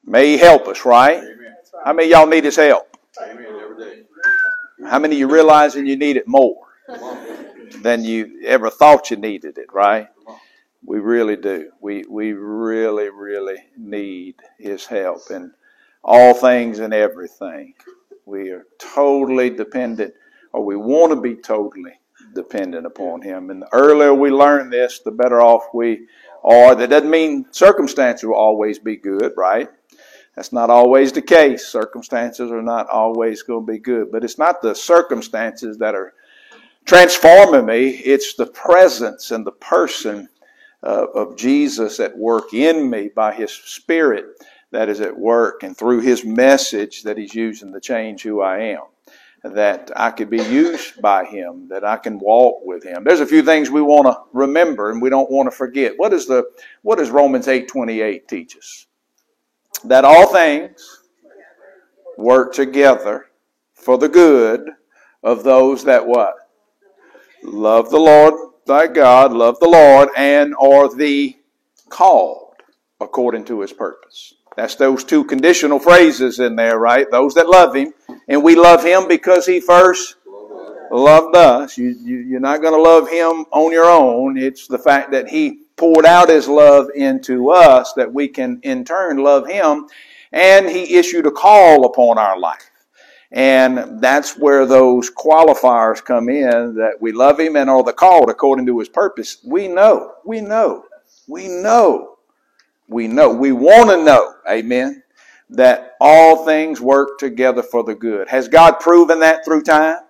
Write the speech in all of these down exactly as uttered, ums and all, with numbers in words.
May He help us, right? Amen. How many of y'all need His help? Amen. Every day. How many of you realizing you need it more than you ever thought you needed it, right? We really do. We we really, really need His help in all things and everything. We are totally dependent, or we want to be totally dependent upon Him. And the earlier we learn this, the better off we are. That doesn't mean circumstances will always be good, right? That's not always the case. Circumstances are not always going to be good. But it's not the circumstances that are transforming me. It's the presence and the person uh, of Jesus at work in me by His Spirit that is at work, and through His message that He's using to change who I am. That I could be used by Him, that I can walk with Him. There's a few things we want to remember and we don't want to forget. What is the what does Romans eight twenty-eight teach us? That all things work together for the good of those that what? Love the Lord thy God, love the Lord, and are the called according to His purpose. That's those two conditional phrases in there, right? Those that love Him. And we love Him because He first loved us. You, you, you're not going to love Him on your own. It's the fact that He poured out His love into us that we can in turn love Him. And He issued a call upon our life. And that's where those qualifiers come in, that we love Him and are the called according to His purpose. We know, we know, we know, we know, we want to know, amen, that all things work together for the good. Has God proven that through time?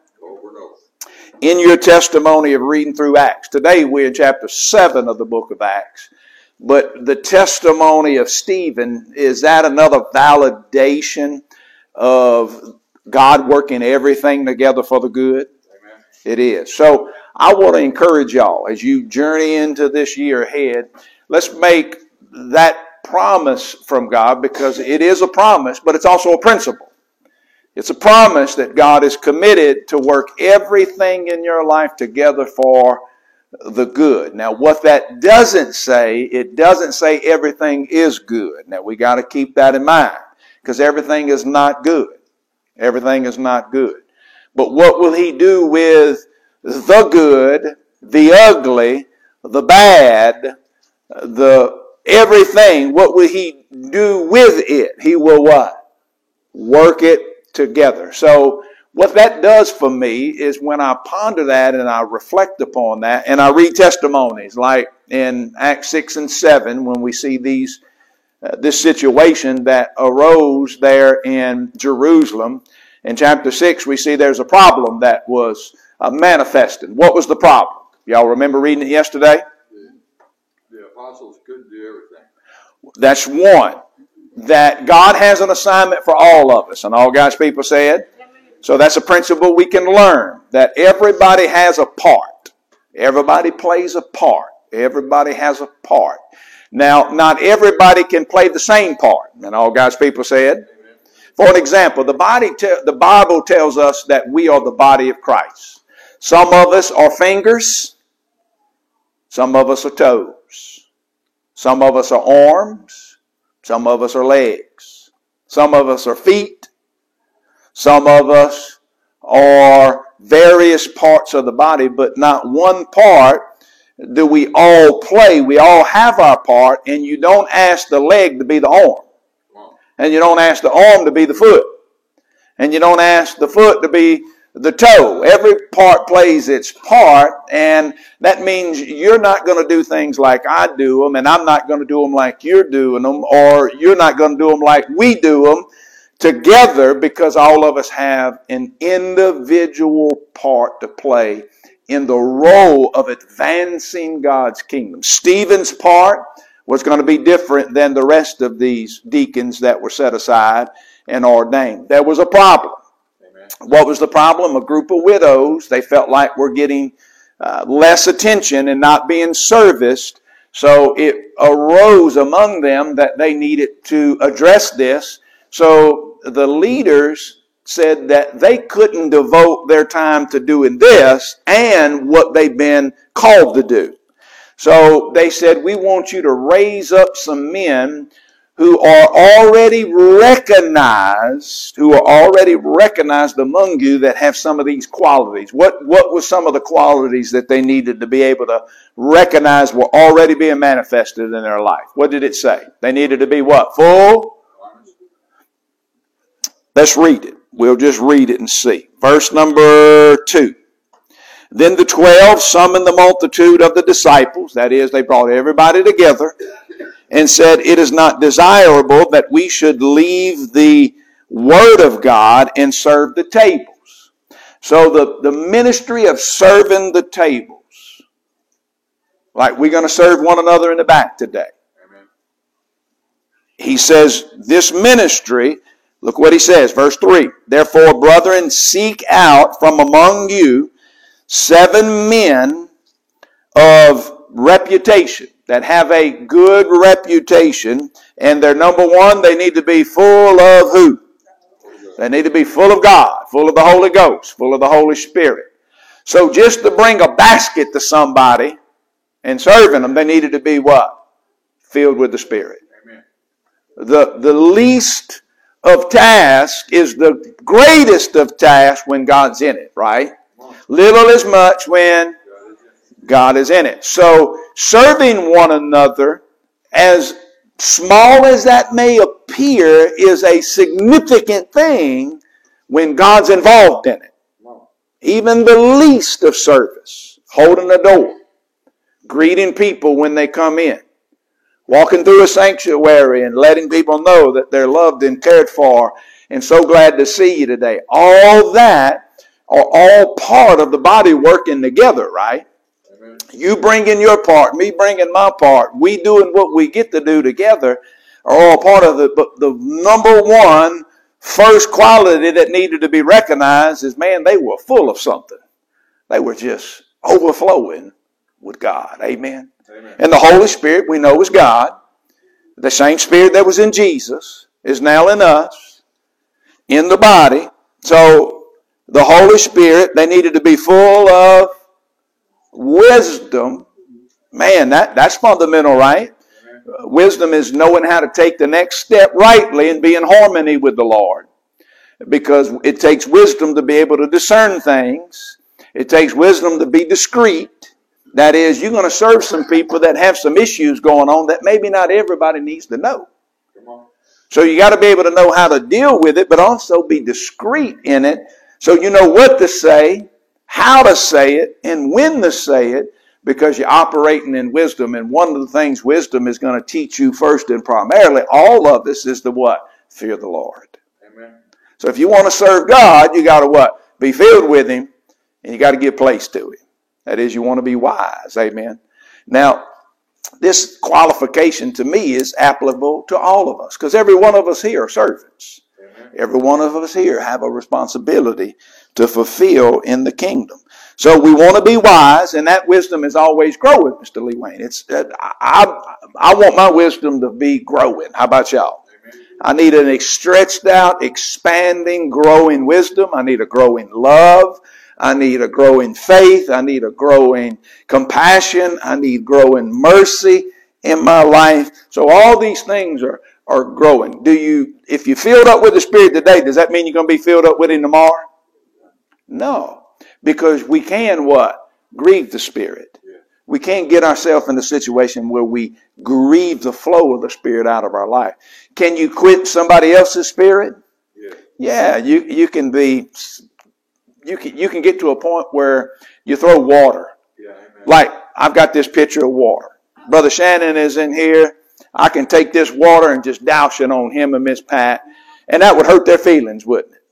In your testimony of reading through Acts. Today we're in chapter seven of the book of Acts. But the testimony of Stephen, is that another validation of God working everything together for the good? Amen. It is. So I want to encourage y'all as you journey into this year ahead, let's make that promise from God, because it is a promise, but it's also a principle. It's a promise that God is committed to work everything in your life together for the good. Now, what that doesn't say, it doesn't say everything is good. Now, we got to keep that in mind, because everything is not good. Everything is not good. But what will He do with the good, the ugly, the bad, the everything? What will He do with it? He will what? Work it together. So what that does for me is when I ponder that and I reflect upon that and I read testimonies like in Acts six and seven, when we see these uh, this situation that arose there in Jerusalem. In chapter six, we see there's a problem that was uh, manifested. What was the problem? Y'all remember reading it yesterday? The, the apostles couldn't do everything. That's one. That God has an assignment for all of us. And all God's people said. So that's a principle we can learn. That everybody has a part. Everybody plays a part. Everybody has a part. Now, not everybody can play the same part. And all God's people said. For an example, the body, te- the Bible tells us that we are the body of Christ. Some of us are fingers. Some of us are toes. Some of us are arms. Some of us are legs. Some of us are feet. Some of us are various parts of the body, but not one part do we all play. We all have our part, and you don't ask the leg to be the arm. And you don't ask the arm to be the foot. And you don't ask the foot to be the toe. Every part plays its part, and that means you're not going to do things like I do them, and I'm not going to do them like you're doing them, or you're not going to do them like we do them together, because all of us have an individual part to play in the role of advancing God's kingdom. Stephen's part was going to be different than the rest of these deacons that were set aside and ordained. There was a problem. Amen. What was the problem? A group of widows, they felt like were getting uh, less attention and not being serviced. So it arose among them that they needed to address this. So the leaders said that they couldn't devote their time to doing this and what they've been called to do. So they said, we want you to raise up some men who are already recognized, who are already recognized among you that have some of these qualities. What, what were some of the qualities that they needed to be able to recognize were already being manifested in their life? What did it say? They needed to be what? Full? Let's read it. We'll just read it and see. Verse number two. Then the twelve summoned the multitude of the disciples, that is, they brought everybody together, and said, it is not desirable that we should leave the Word of God and serve the tables. So the, the ministry of serving the tables, like we're going to serve one another in the back today. Amen. He says, this ministry, look what he says, verse three, therefore, brethren, seek out from among you seven men of reputation, that have a good reputation, and they're number one, they need to be full of who? They need to be full of God, full of the Holy Ghost, full of the Holy Spirit. So just to bring a basket to somebody and serving them, they needed to be what? Filled with the Spirit. Amen. The, the least of tasks is the greatest of tasks when God's in it, right? Little is much when God is in it. So serving one another, as small as that may appear, is a significant thing when God's involved in it. Even the least of service, holding the door, greeting people when they come in, walking through a sanctuary and letting people know that they're loved and cared for and so glad to see you today. All that are all part of the body working together, right? Amen. You bringing your part, me bringing my part, we doing what we get to do together are all part of it. But the number one first quality that needed to be recognized is, man, they were full of something. They were just overflowing with God. Amen. Amen. And the Holy Spirit, we know, is God. The same Spirit that was in Jesus is now in us, in the body. So the Holy Spirit, they needed to be full of wisdom. Man, that, that's fundamental, right? Uh, wisdom is knowing how to take the next step rightly and be in harmony with the Lord. Because it takes wisdom to be able to discern things. It takes wisdom to be discreet. That is, you're going to serve some people that have some issues going on that maybe not everybody needs to know. So you got to be able to know how to deal with it, but also be discreet in it. So you know what to say, how to say it, and when to say it, because you're operating in wisdom. And one of the things wisdom is going to teach you first and primarily, all of this, is the what? Fear the Lord. Amen. So if you want to serve God, you got to what? Be filled with Him, and you got to give place to Him. That is, you want to be wise. Amen. Now, this qualification to me is applicable to all of us, because every one of us here are servants. Every one of us here have a responsibility to fulfill in the kingdom. So we want to be wise, and that wisdom is always growing, Mister Lee Wayne. It's I, I want my wisdom to be growing. How about y'all? Amen. I need an stretched out, expanding, growing wisdom. I need a growing love. I need a growing faith. I need a growing compassion. I need growing mercy in my life. So all these things are are growing. Do you, if you filled up with the Spirit today, does that mean you're going to be filled up with Him tomorrow? No. Because we can what? Grieve the Spirit. We can't get ourselves in a situation where we grieve the flow of the Spirit out of our life. Can you quit somebody else's spirit? Yeah. Yeah, you, you can be, you can, you can get to a point where you throw water. Yeah, amen. Like, I've got this pitcher of water. Brother Shannon is in here. I can take this water and just douse it on him and Miss Pat, and that would hurt their feelings, wouldn't it?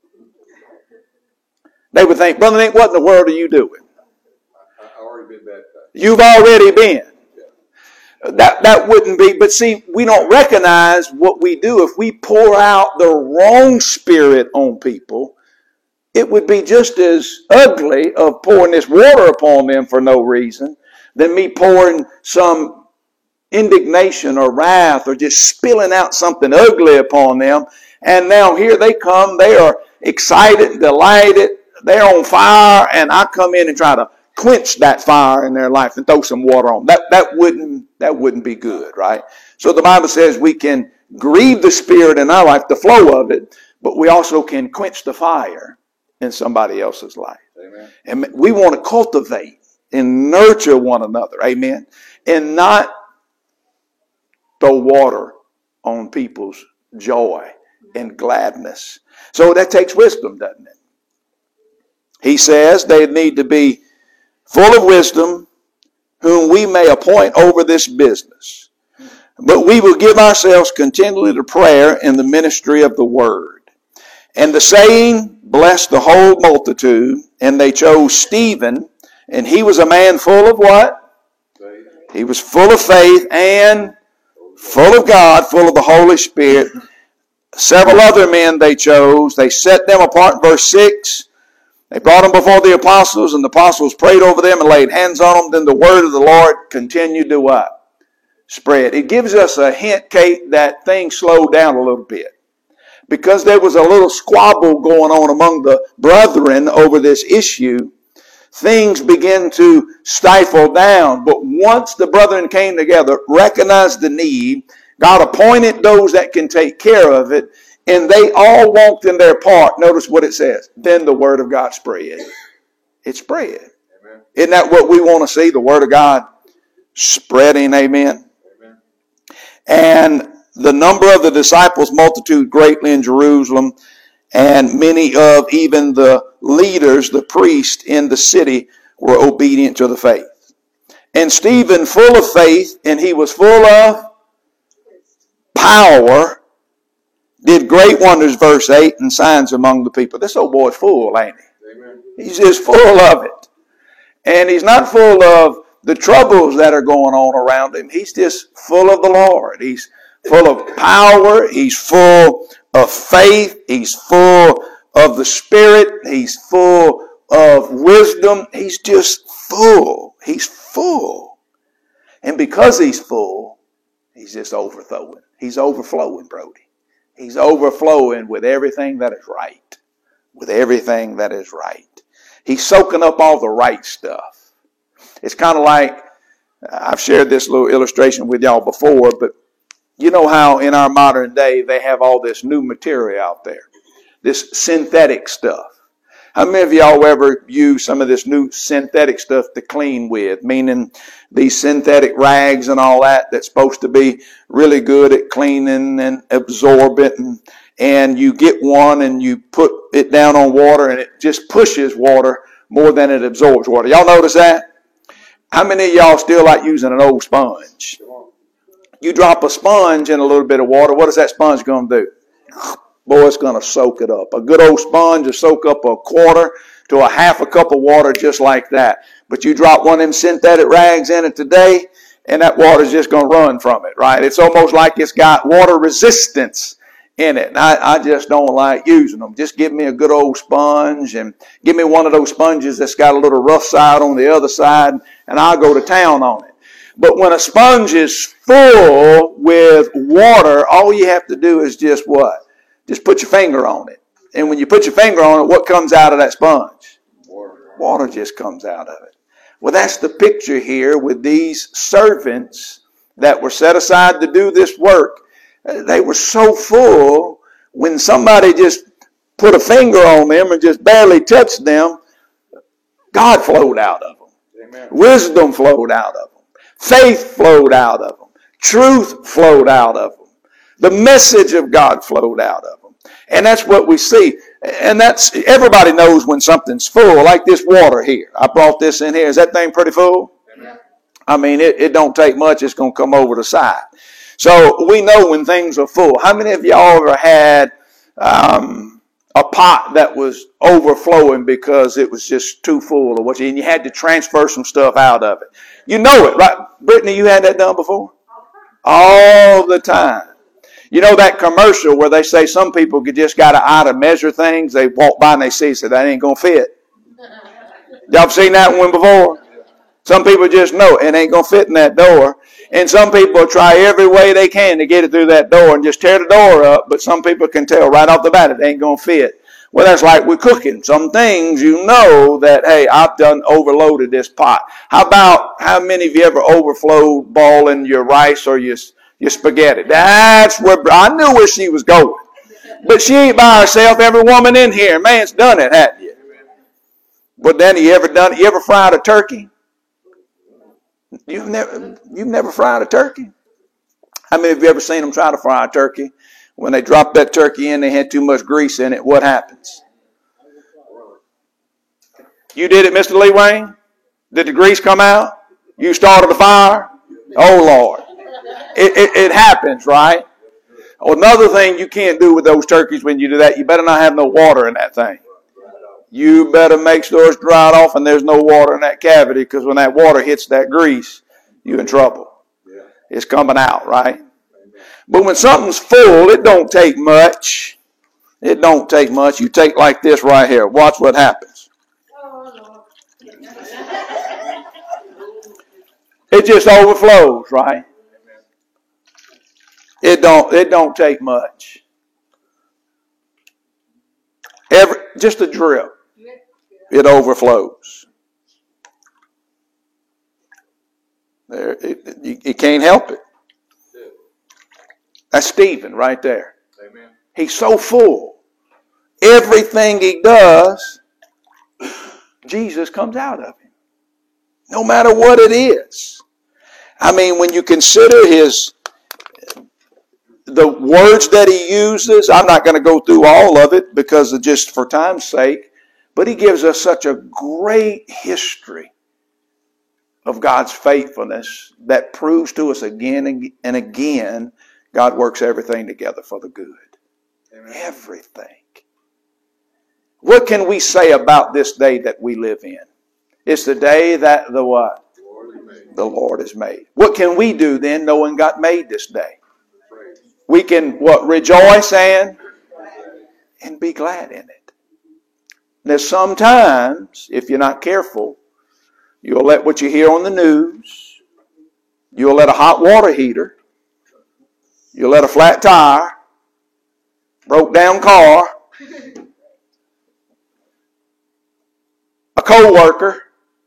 They would think, Brother Nick, what in the world are you doing? I've already been baptized. You've already been. Yeah. That, that wouldn't be, but see, we don't recognize what we do. If we pour out the wrong spirit on people, it would be just as ugly of pouring this water upon them for no reason than me pouring some indignation or wrath or just spilling out something ugly upon them. And now here they come. They are excited, delighted. They're on fire. And I come in and try to quench that fire in their life and throw some water on. That, that wouldn't, that wouldn't be good, right? So the Bible says we can grieve the Spirit in our life, the flow of it, but we also can quench the fire in somebody else's life. Amen. And we want to cultivate and nurture one another. Amen. And not throw water on people's joy and gladness. So that takes wisdom, doesn't it? He says they need to be full of wisdom, whom we may appoint over this business. But we will give ourselves continually to prayer and the ministry of the word. And the saying blessed the whole multitude, and they chose Stephen, and he was a man full of what? Faith. He was full of faith and full of God, full of the Holy Spirit. Several other men they chose. They set them apart in verse six. They brought them before the apostles, and the apostles prayed over them and laid hands on them. Then the word of the Lord continued to what? Spread. It gives us a hint, Kate, that things slowed down a little bit. Because there was a little squabble going on among the brethren over this issue, things began to stifle down. But once the brethren came together, recognized the need, God appointed those that can take care of it, and they all walked in their part. Notice what it says. Then the word of God spread. It spread. Amen. Isn't that what we want to see? The word of God spreading. Amen. Amen. And the number of the disciples multitude greatly in Jerusalem, and many of even the leaders, the priests in the city, were obedient to the faith. And Stephen, full of faith, and he was full of power, did great wonders, verse eight, and signs among the people. This old boy's full, ain't he? Amen. He's just full of it. And he's not full of the troubles that are going on around him. He's just full of the Lord. He's full of power. He's full of faith. He's full of the Spirit. He's full of wisdom. He's just full. He's full. And because he's full, he's just overflowing. He's overflowing, Brody. He's overflowing with everything that is right. With everything that is right. He's soaking up all the right stuff. It's kind of like, I've shared this little illustration with y'all before, but you know how in our modern day they have all this new material out there. This synthetic stuff. How many of y'all ever use some of this new synthetic stuff to clean with? Meaning these synthetic rags and all that that's supposed to be really good at cleaning and absorbent. And, and you get one and you put it down on water and it just pushes water more than it absorbs water. Y'all notice that? How many of y'all still like using an old sponge? You drop a sponge in a little bit of water, what is that sponge going to do? Boy, it's going to soak it up. A good old sponge will soak up a quarter to a half a cup of water just like that. But you drop one of them synthetic rags in it today, and that water's just going to run from it, right? It's almost like it's got water resistance in it. And I, I just don't like using them. Just give me a good old sponge, and give me one of those sponges that's got a little rough side on the other side, and I'll go to town on it. But when a sponge is full with water, all you have to do is just what? Just put your finger on it. And when you put your finger on it, what comes out of that sponge? Water. Water just comes out of it. Well, that's the picture here with these servants that were set aside to do this work. They were so full, when somebody just put a finger on them and just barely touched them, God flowed out of them. Amen. Wisdom flowed out of them. Faith flowed out of them. Truth flowed out of them. The message of God flowed out of them. And that's what we see. And that's, everybody knows when something's full, like this water here. I brought this in here. Is that thing pretty full? Amen. I mean, it, it don't take much. It's going to come over the side. So we know when things are full. How many of y'all ever had um, a pot that was overflowing because it was just too full or what? And you had to transfer some stuff out of it. You know it, right? Brittany, you had that done before? All the time. You know that commercial where they say some people just got to eye to measure things? They walk by and they see, so that ain't going to fit. Y'all seen that one before? Some people just know it ain't going to fit in that door. And some people try every way they can to get it through that door and just tear the door up. But some people can tell right off the bat it ain't going to fit. Well, that's like with cooking. Some things you know that, hey, I've done overloaded this pot. How about, how many of you ever overflowed boiling your rice or your Your spaghetti. That's where, I knew where she was going. But she ain't by herself. Every woman in here, man's done it, hadn't you? But then you ever done it? You ever fried a turkey? You've never, you've never fried a turkey? How many of you ever seen them try to fry a turkey? When they dropped that turkey in, they had too much grease in it. What happens? You did it, Mister Lee Wayne? Did the grease come out? You started the fire? Oh, Lord. It, it, it happens, right? Another thing you can't do with those turkeys when you do that, you better not have no water in that thing. You better make sure it's dried off and there's no water in that cavity, because when that water hits that grease, you're in trouble. It's coming out, right? But when something's full, it don't take much. It don't take much. You take like this right here. Watch what happens. It just overflows, right? It don't, it don't take much. Every, just a drip. It overflows. There, it, you, you can't help it. That's Stephen right there. Amen. He's so full. Everything he does, Jesus comes out of him. No matter what it is. I mean, when you consider his, the words that he uses, I'm not going to go through all of it because of just for time's sake, but he gives us such a great history of God's faithfulness that proves to us again and again God works everything together for the good. Amen. Everything. What can we say about this day that we live in? It's the day that the what? The Lord, the Lord has made. What can we do then knowing God made this day? We can what? Rejoice and, and be glad in it. Now sometimes, if you're not careful, you'll let what you hear on the news, you'll let a hot water heater, you'll let a flat tire, broke down car, a co-worker,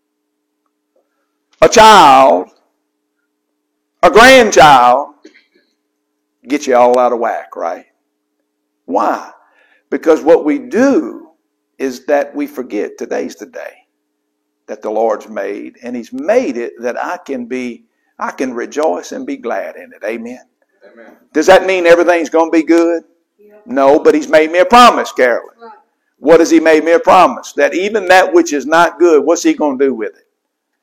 a child, a grandchild, get you all out of whack, right? Why? Because what we do is that we forget today's the day that the Lord's made, and He's made it that I can be, I can rejoice and be glad in it. Amen. Amen. Does that mean everything's going to be good? Yeah. No, but He's made me a promise, Carolyn. Right. What has He made me a promise? That even that which is not good, what's He going to do with it?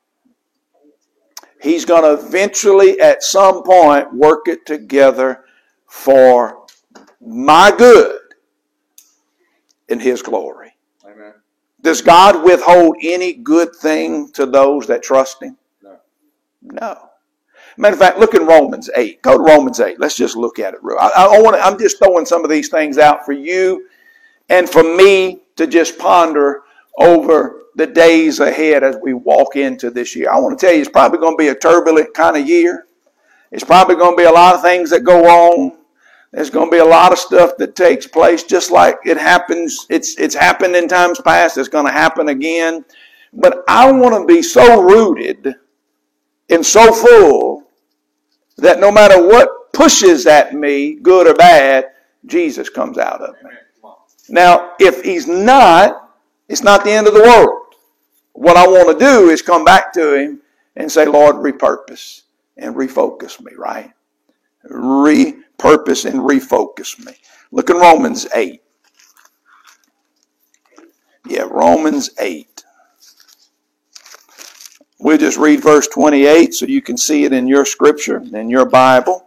He's going to eventually, at some point, work it together for my good in His glory. Amen. Does God withhold any good thing to those that trust Him? No. No. Matter of fact, look in Romans eight. Go to Romans eight. Let's just look at it. I, I want to, I'm just throwing some of these things out for you and for me to just ponder over the days ahead as we walk into this year. I want to tell you, it's probably going to be a turbulent kind of year. It's probably going to be a lot of things that go on. There's going to be a lot of stuff that takes place, just like it happens. It's it's happened in times past. It's going to happen again. But I want to be so rooted and so full that no matter what pushes at me, good or bad, Jesus comes out of me. Now, if He's not, it's not the end of the world. What I want to do is come back to Him and say, Lord, repurpose and refocus me, right? Repurpose and refocus me. Look in Romans eight. Yeah, Romans eight. We'll just read verse twenty-eight so you can see it in your scripture, in your Bible.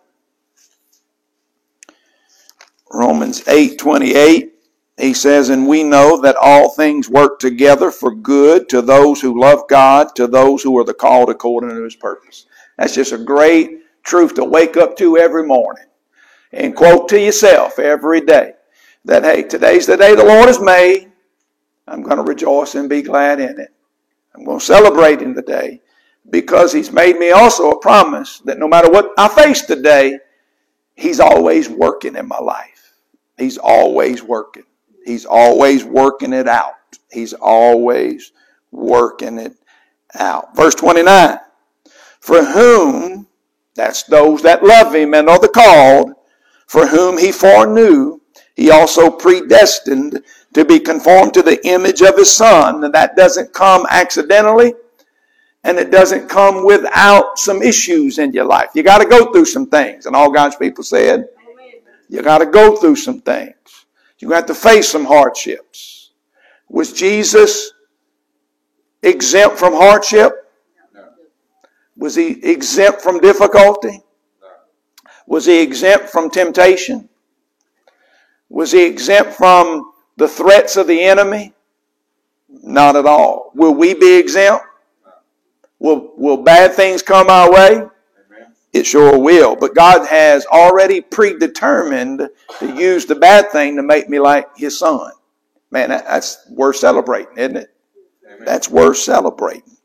Romans eight twenty-eight. He says, and we know that all things work together for good to those who love God, to those who are the called according to His purpose. That's just a great truth to wake up to every morning and quote to yourself every day that, hey, today's the day the Lord has made. I'm going to rejoice and be glad in it. I'm going to celebrate in the day because He's made me also a promise that no matter what I face today, He's always working in my life. He's always working. He's always working it out. He's always working it out. Verse twenty-nine. For whom That's those that love him and are the called, for whom he foreknew, he also predestined to be conformed to the image of his Son. And that doesn't come accidentally, and it doesn't come without some issues in your life. You got to go through some things. And all God's people said, you got to go through some things. You have to face some hardships. Was Jesus exempt from hardship? No. Was he exempt from difficulty? No. Was he exempt from temptation? Was he exempt from the threats of the enemy? Not at all. Will we be exempt? No. Will, will bad things come our way? Amen. It sure will. But God has already predetermined to use the bad thing to make me like his Son. Man, that, that's worth celebrating, isn't it? Amen. That's worth celebrating.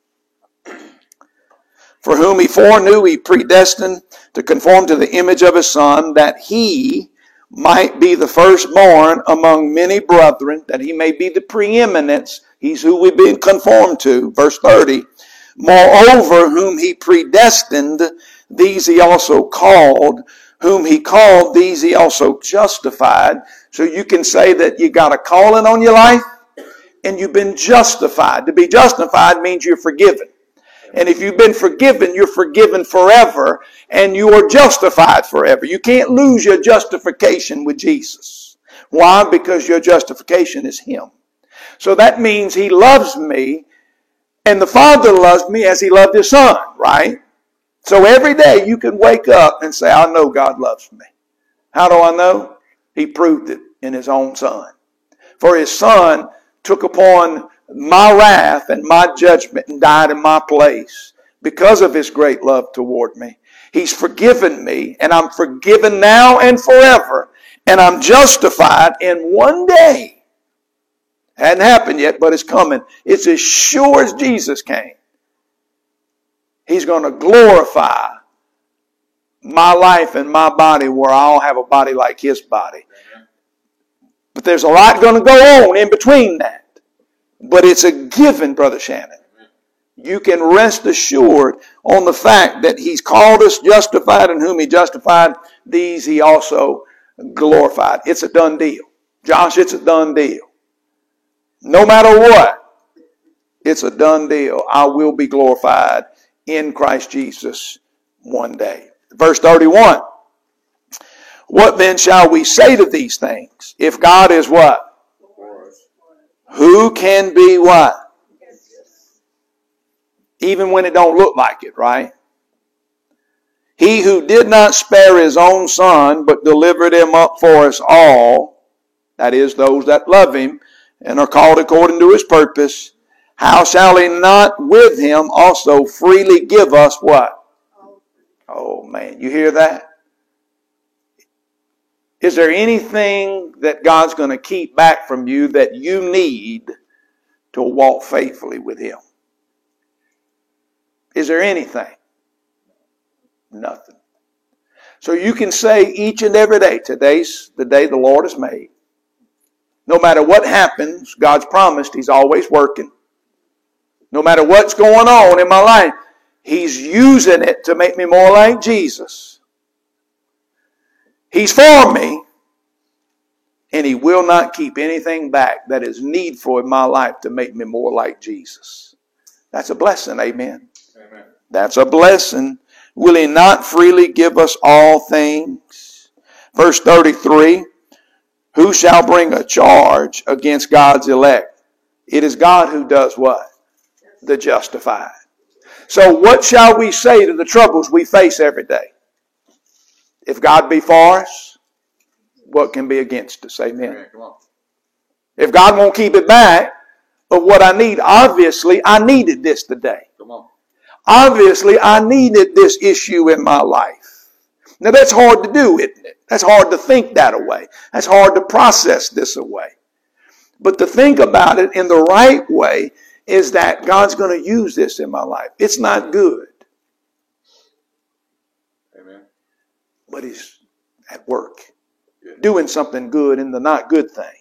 For whom he foreknew, he predestined to conform to the image of his Son, that he might be the firstborn among many brethren, that he may be the preeminence. He's who we've been conformed to. Verse thirty. Moreover, whom he predestined, these he also called. Whom he called, these he also justified. So you can say that you got a calling on your life and you've been justified. To be justified means you're forgiven. And if you've been forgiven, you're forgiven forever, and you are justified forever. You can't lose your justification with Jesus. Why? Because your justification is him. So that means he loves me, and the Father loves me as he loved his Son, right? So every day you can wake up and say, I know God loves me. How do I know? He proved it in his own Son. For his Son took upon my wrath and my judgment and died in my place because of his great love toward me. He's forgiven me, and I'm forgiven now and forever, and I'm justified in one day. Hadn't happened yet, but it's coming. It's as sure as Jesus came. He's going to glorify my life and my body where I'll have a body like his body. But there's a lot going to go on in between that. But it's a given, Brother Shannon. You can rest assured on the fact that he's called us justified, and whom he justified, these he also glorified. It's a done deal. Josh, it's a done deal. No matter what, it's a done deal. I will be glorified in Christ Jesus one day. Verse thirty-one. What then shall we say to these things? If God is what? Who can be what? Even when it don't look like it, right? He who did not spare his own Son, but delivered him up for us all, that is, those that love him and are called according to his purpose, how shall he not with him also freely give us what? Oh man, you hear that? Is there anything that God's going to keep back from you that you need to walk faithfully with him? Is there anything? Nothing. So you can say each and every day, today's the day the Lord has made. No matter what happens, God's promised he's always working. No matter what's going on in my life, he's using it to make me more like Jesus. He's for me, and he will not keep anything back that is needful in my life to make me more like Jesus. That's a blessing, amen. Amen. That's a blessing. Will he not freely give us all things? Verse thirty-three, who shall bring a charge against God's elect? It is God who does what? The justified. So what shall we say to the troubles we face every day? If God be for us, what can be against us? Amen. Amen. Come on. If God won't keep it back of what I need, obviously I needed this today. Come on. Obviously I needed this issue in my life. Now that's hard to do, isn't it? That's hard to think that away. That's hard to process this away. But to think about it in the right way is that God's going to use this in my life. It's not good. Amen. But he's at work, doing something good in the not good thing.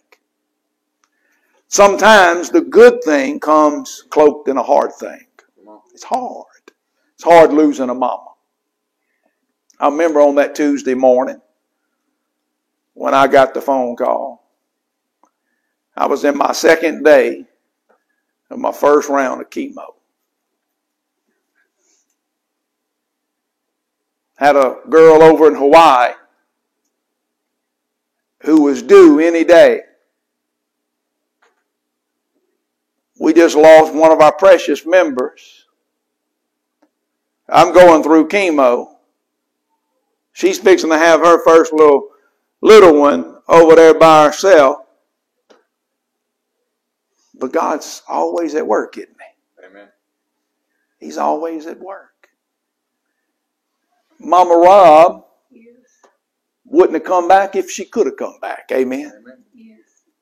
Sometimes the good thing comes cloaked in a hard thing. It's hard. It's hard losing a mama. I remember on that Tuesday morning when I got the phone call. I was in my second day of my first round of chemo. Had a girl over in Hawaii who was due any day. We just lost one of our precious members. I'm going through chemo. She's fixing to have her first little little one over there by herself. But God's always at work, isn't he? Amen. He's always at work. Mama Rob Yes. wouldn't have come back if she could have come back. Amen. Amen. Yes.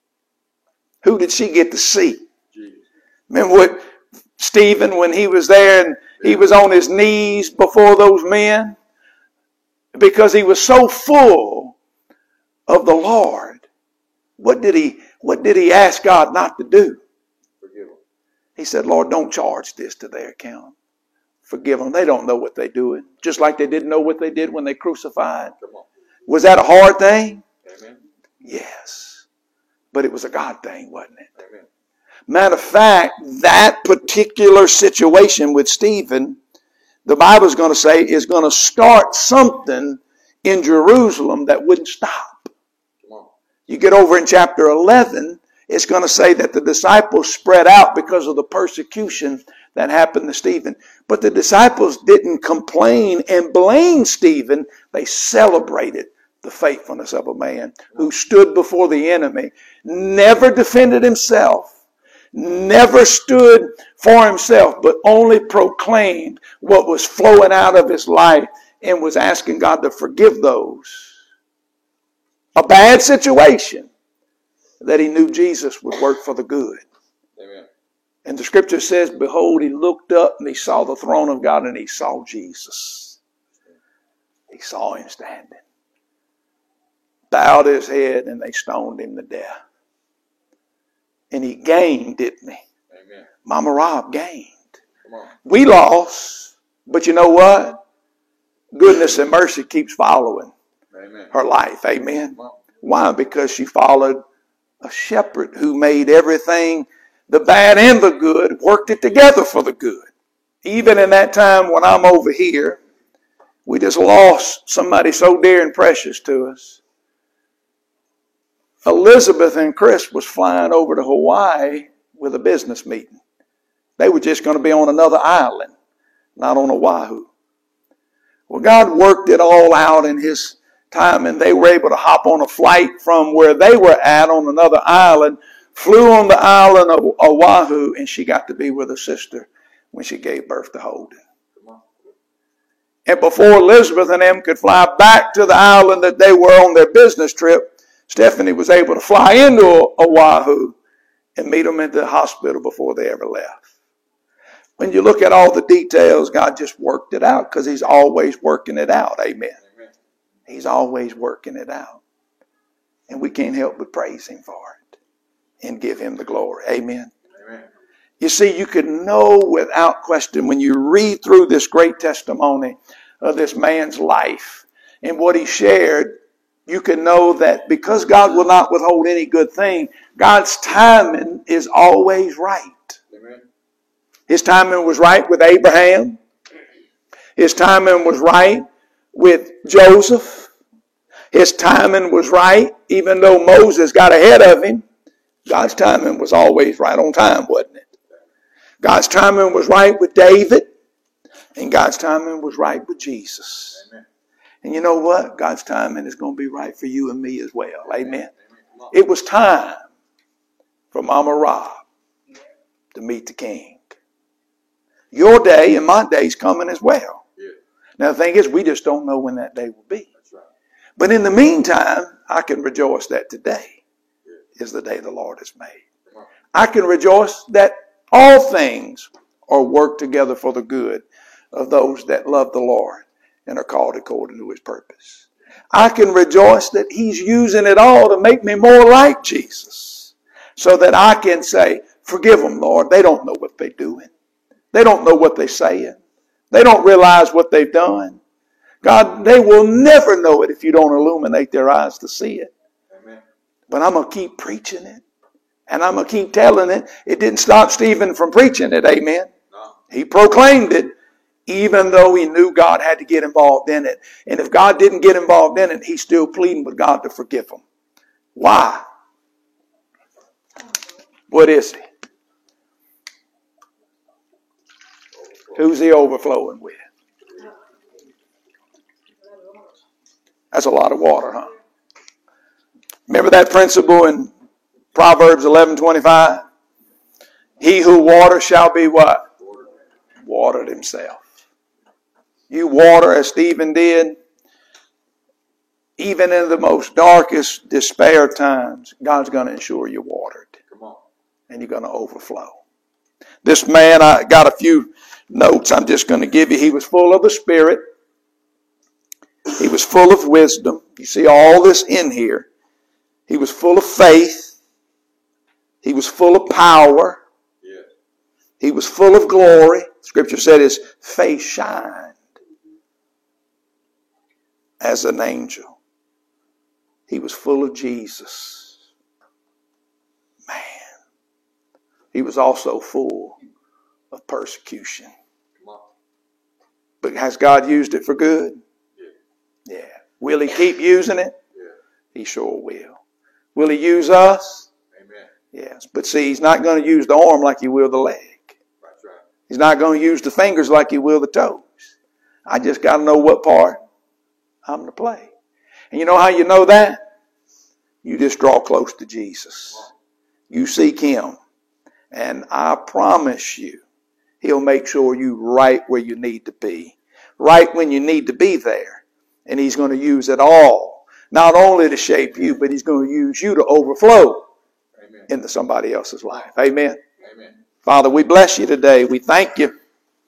Who did she get to see? Jesus. Remember what Stephen, when he was there and he was on his knees before those men? Because he was so full of the Lord. What did he, what did he ask God not to do? Forgive them. He said, Lord, don't charge this to their account. Forgive them. They don't know what they're doing. Just like they didn't know what they did when they crucified. Come on. Was that a hard thing? Amen. Yes. But it was a God thing, wasn't it? Amen. Matter of fact, that particular situation with Stephen, the Bible's going to say, is going to start something in Jerusalem that wouldn't stop. Come on. You get over in chapter eleven, it's going to say that the disciples spread out because of the persecution that happened to Stephen. But the disciples didn't complain and blame Stephen. They celebrated the faithfulness of a man who stood before the enemy, never defended himself, never stood for himself, but only proclaimed what was flowing out of his life and was asking God to forgive those. A bad situation that he knew Jesus would work for the good. Amen. And the scripture says, behold, he looked up and he saw the throne of God and he saw Jesus. He saw him standing. Bowed his head and they stoned him to death. And he gained, didn't he? Amen. Mama Rob gained. Come on. We lost, but you know what? Goodness and mercy keeps following Amen. her life. Amen. Come on. Why? Because she followed a shepherd who made everything, the bad and the good, worked it together for the good. Even in that time when I'm over here, we just lost somebody so dear and precious to us. Elizabeth and Chris was flying over to Hawaii with a business meeting. They were just going to be on another island, not on Oahu. Well, God worked it all out in his time, and they were able to hop on a flight from where they were at on another island, flew on the island of Oahu, and she got to be with her sister when she gave birth to Holden. Come on. And before Elizabeth and them could fly back to the island that they were on their business trip, Stephanie was able to fly into Oahu and meet them at the hospital before they ever left. When you look at all the details, God just worked it out because he's always working it out. Amen. Amen. He's always working it out. And we can't help but praise him for it and give him the glory. Amen. Amen. You see, you can know without question when you read through this great testimony of this man's life and what he shared, you can know that because God will not withhold any good thing, God's timing is always right. Amen. His timing was right with Abraham. His timing was right with Joseph. His timing was right, even though Moses got ahead of him. God's timing was always right on time, wasn't it? God's timing was right with David, and God's timing was right with Jesus. Amen. And you know what? God's timing is going to be right for you and me as well. Amen. Amen. Come on. It was time for Mama Rob to meet the King. Your day and my day is coming as well. Yeah. Now the thing is, we just don't know when that day will be. That's right. But in the meantime, I can rejoice that today is the day the Lord has made. Come on. I can rejoice that all things are worked together for the good of those that love the Lord and are called according to his purpose. I can rejoice that he's using it all to make me more like Jesus so that I can say, forgive them, Lord. They don't know what they're doing. They don't know what they're saying. They don't realize what they've done. God, they will never know it if you don't illuminate their eyes to see it. Amen. But I'm going to keep preaching it. And I'm going to keep telling it. It didn't stop Stephen from preaching it. Amen. No. He proclaimed it, even though he knew God had to get involved in it. And if God didn't get involved in it, he's still pleading with God to forgive him. Why? What is he? Who's he overflowing with? That's a lot of water, huh? Remember that principle in Proverbs eleven twenty-five? He who waters shall be what? Watered himself. You water as Stephen did, even in the most darkest despair times, God's going to ensure you're watered. Come on. And you're going to overflow. This man, I got a few notes I'm just going to give you. He was full of the Spirit. He was full of wisdom. You see all this in here. He was full of faith. He was full of power. Yeah. He was full of glory. Scripture said his face shined as an angel. He was full of Jesus. Man. He was also full of persecution. Come on. But has God used it for good? Yeah. Yeah. Will he keep using it? Yeah. He sure will. Will he use us? Amen. Yes. But see, he's not going to use the arm like he will the leg. That's right. He's not going to use the fingers like he will the toes. I just got to know what part I'm to play. And you know how you know that? You just draw close to Jesus. You seek him. And I promise you, he'll make sure you're right where you need to be. Right when you need to be there. And he's going to use it all. Not only to shape you, but he's going to use you to overflow Amen. into somebody else's life. Amen. Amen. Father, we bless you today. We thank you.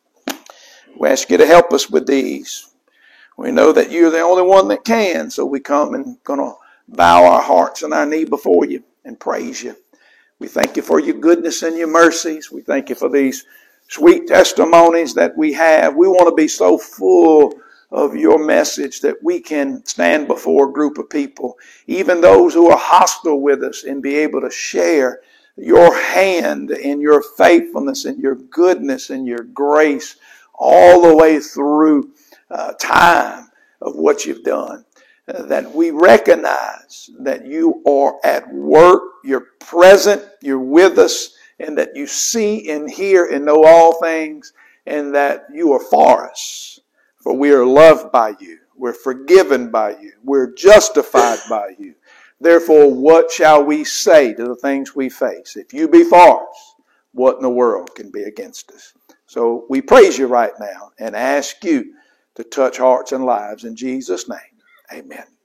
We ask you to help us with these. We know that you're the only one that can, so we come and going to bow our hearts and our knee before you and praise you. We thank you for your goodness and your mercies. We thank you for these sweet testimonies that we have. We want to be so full of your message that we can stand before a group of people, even those who are hostile with us, and be able to share your hand and your faithfulness and your goodness and your grace all the way through uh, time of what you've done. Uh, that we recognize that you are at work, you're present, you're with us, and that you see and hear and know all things, and that you are for us. For we are loved by you. We're forgiven by you. We're justified by you. Therefore, what shall we say to the things we face? If you be for us, what in the world can be against us? So we praise you right now and ask you to touch hearts and lives in Jesus' name. Amen.